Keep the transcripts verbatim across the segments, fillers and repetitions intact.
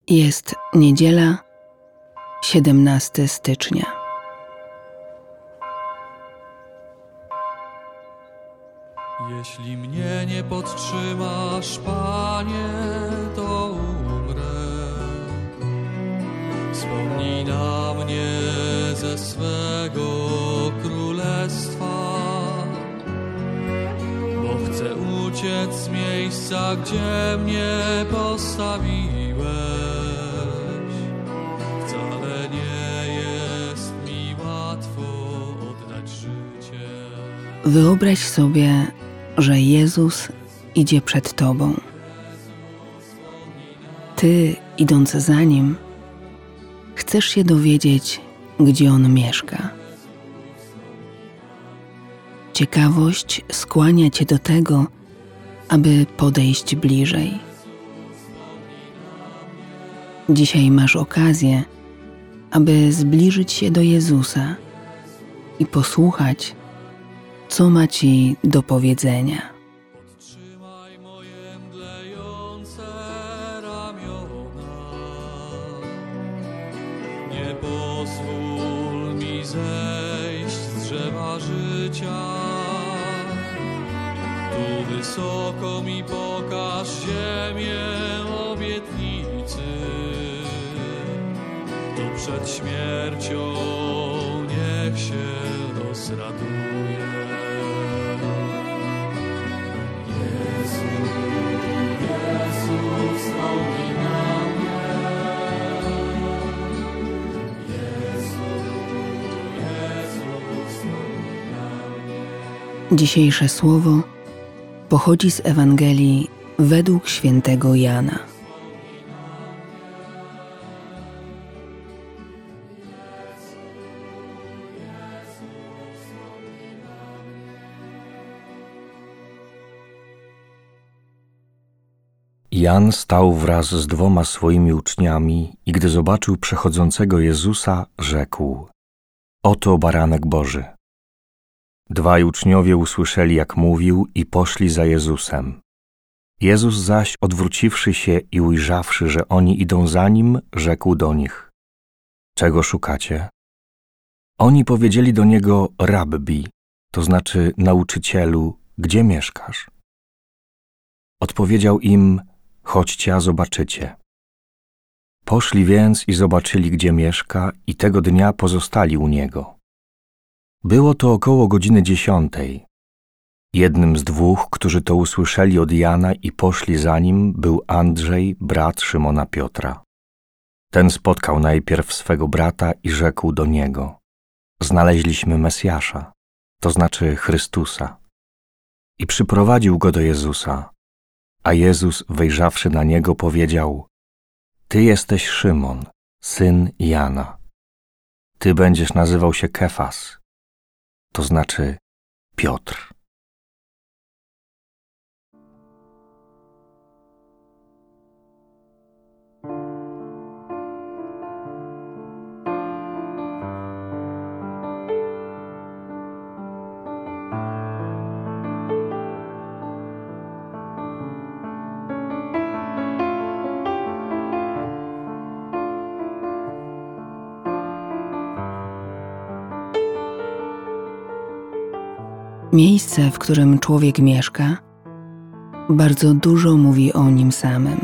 Jest niedziela, siedemnastego stycznia. Jeśli mnie nie podtrzymasz, Panie, to umrę. Wspomnij na mnie ze swego królestwa, bo chcę uciec z miejsca, gdzie mnie postawiłeś. Wcale nie jest mi łatwo oddać życie. Wyobraź sobie, że Jezus idzie przed Tobą. Ty, idąc za Nim, chcesz się dowiedzieć, gdzie On mieszka. Ciekawość skłania Cię do tego, aby podejść bliżej. Dzisiaj masz okazję, aby zbliżyć się do Jezusa i posłuchać, co ma Ci do powiedzenia. Podtrzymaj moje mdlejące ramiona. Nie pozwól mi zejść z drzewa życia. Tu wysoko mi pokaż ziemię obietnicy. Tu przed śmiercią niech się rozraduje. Dzisiejsze słowo pochodzi z Ewangelii według świętego Jana. Jan stał wraz z dwoma swoimi uczniami i gdy zobaczył przechodzącego Jezusa, rzekł: Oto baranek Boży. Dwaj uczniowie usłyszeli, jak mówił, i poszli za Jezusem. Jezus zaś, odwróciwszy się i ujrzawszy, że oni idą za Nim, rzekł do nich: Czego szukacie? Oni powiedzieli do Niego: Rabbi, to znaczy nauczycielu, gdzie mieszkasz? Odpowiedział im: Chodźcie, a zobaczycie. Poszli więc i zobaczyli, gdzie mieszka, i tego dnia pozostali u Niego. Było to około godziny dziesiątej. Jednym z dwóch, którzy to usłyszeli od Jana i poszli za Nim, był Andrzej, brat Szymona Piotra. Ten spotkał najpierw swego brata i rzekł do niego: Znaleźliśmy Mesjasza, to znaczy Chrystusa. I przyprowadził go do Jezusa. A Jezus, wejrzawszy na niego, powiedział: Ty jesteś Szymon, syn Jana. Ty będziesz nazywał się Kefas, to znaczy Piotr. Miejsce, w którym człowiek mieszka, bardzo dużo mówi o nim samym.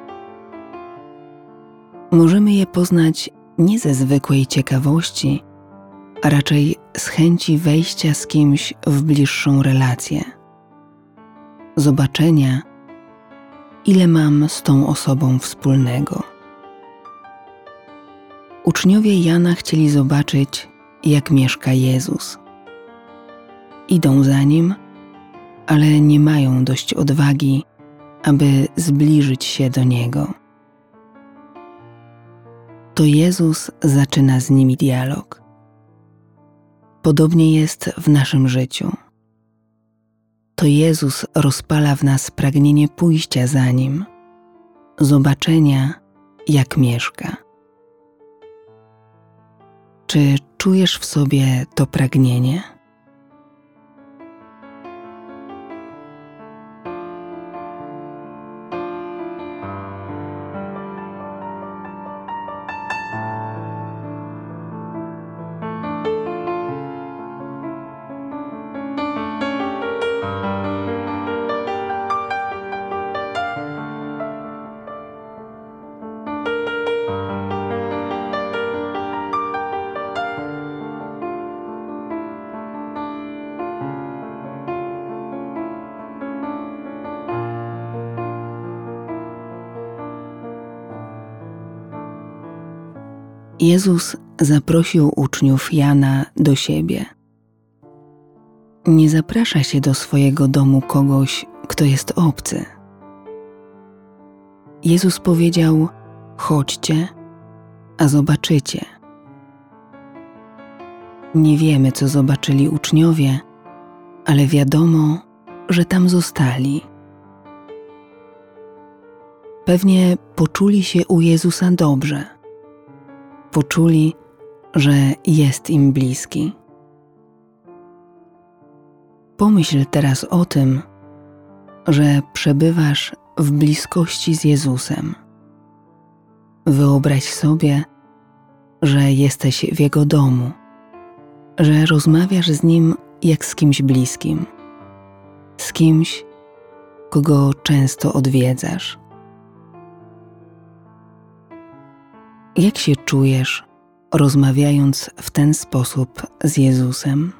Możemy je poznać nie ze zwykłej ciekawości, a raczej z chęci wejścia z kimś w bliższą relację, zobaczenia, ile mam z tą osobą wspólnego. Uczniowie Jana chcieli zobaczyć, jak mieszka Jezus. Idą za Nim, ale nie mają dość odwagi, aby zbliżyć się do Niego. To Jezus zaczyna z nimi dialog. Podobnie jest w naszym życiu. To Jezus rozpala w nas pragnienie pójścia za Nim, zobaczenia, jak mieszka. Czy czujesz w sobie to pragnienie? Jezus zaprosił uczniów Jana do siebie. Nie zaprasza się do swojego domu kogoś, kto jest obcy. Jezus powiedział: chodźcie, a zobaczycie. Nie wiemy, co zobaczyli uczniowie, ale wiadomo, że tam zostali. Pewnie poczuli się u Jezusa dobrze. Poczuli, że jest im bliski. Pomyśl teraz o tym, że przebywasz w bliskości z Jezusem. Wyobraź sobie, że jesteś w Jego domu, że rozmawiasz z Nim jak z kimś bliskim, z kimś, kogo często odwiedzasz. Jak się czujesz, rozmawiając w ten sposób z Jezusem?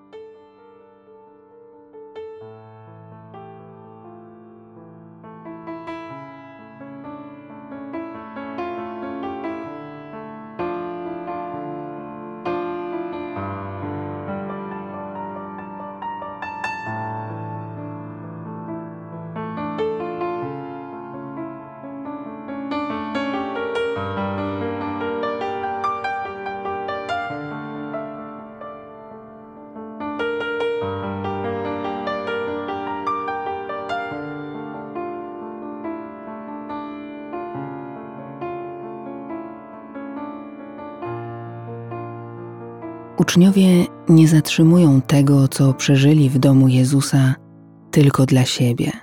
Uczniowie nie zatrzymują tego, co przeżyli w domu Jezusa, tylko dla siebie.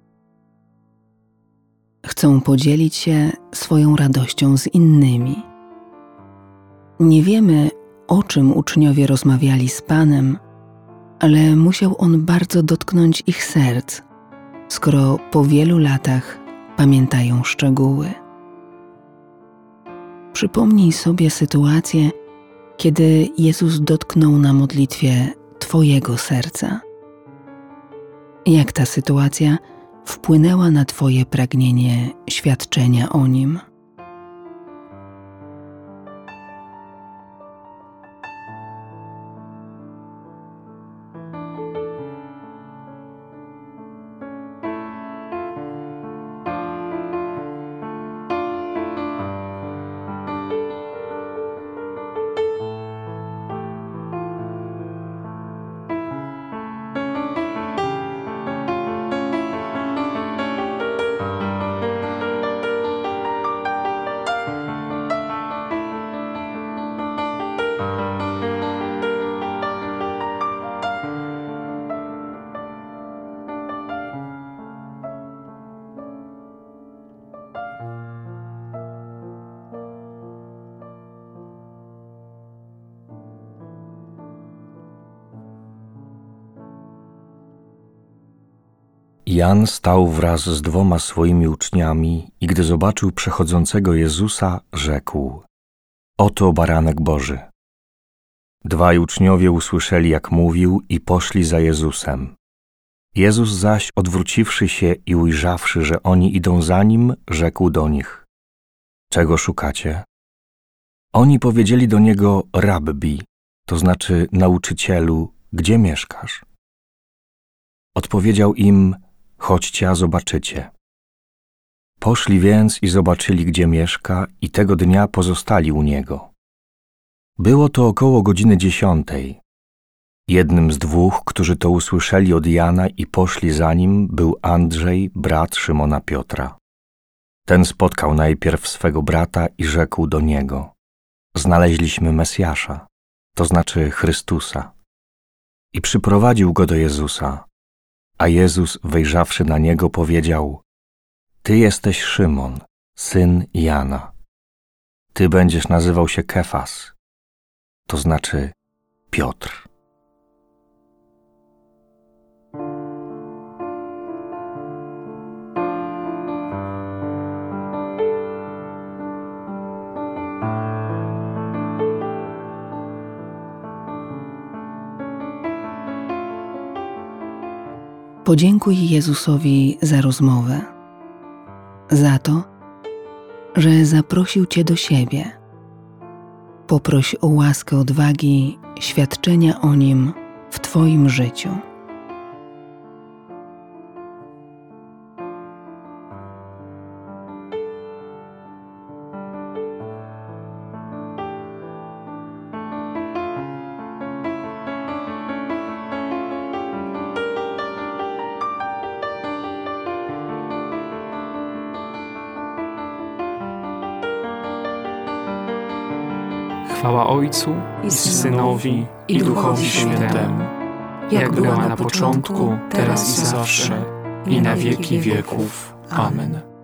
Chcą podzielić się swoją radością z innymi. Nie wiemy, o czym uczniowie rozmawiali z Panem, ale musiał On bardzo dotknąć ich serc, skoro po wielu latach pamiętają szczegóły. Przypomnij sobie sytuację, kiedy Jezus dotknął na modlitwie Twojego serca. Jak ta sytuacja wpłynęła na Twoje pragnienie świadczenia o Nim? Jan stał wraz z dwoma swoimi uczniami i gdy zobaczył przechodzącego Jezusa, rzekł: oto baranek Boży. Dwaj uczniowie usłyszeli, jak mówił, i poszli za Jezusem. Jezus zaś, odwróciwszy się i ujrzawszy, że oni idą za Nim, rzekł do nich: czego szukacie? Oni powiedzieli do Niego: Rabbi, to znaczy nauczycielu, gdzie mieszkasz? Odpowiedział im: chodźcie, a zobaczycie. Poszli więc i zobaczyli, gdzie mieszka, i tego dnia pozostali u Niego. Było to około godziny dziesiątej. Jednym z dwóch, którzy to usłyszeli od Jana i poszli za Nim, był Andrzej, brat Szymona Piotra. Ten spotkał najpierw swego brata i rzekł do niego: znaleźliśmy Mesjasza, to znaczy Chrystusa. I przyprowadził go do Jezusa. A Jezus, wejrzawszy na niego, powiedział: ty jesteś Szymon, syn Jana. Ty będziesz nazywał się Kefas, to znaczy Piotr. Podziękuj Jezusowi za rozmowę, za to, że zaprosił Cię do siebie, Poproś o łaskę odwagi świadczenia o Nim w Twoim życiu. Chwała Ojcu i Synowi i Duchowi Świętemu, jak była na początku, teraz i zawsze, i na wieki wieków. Amen.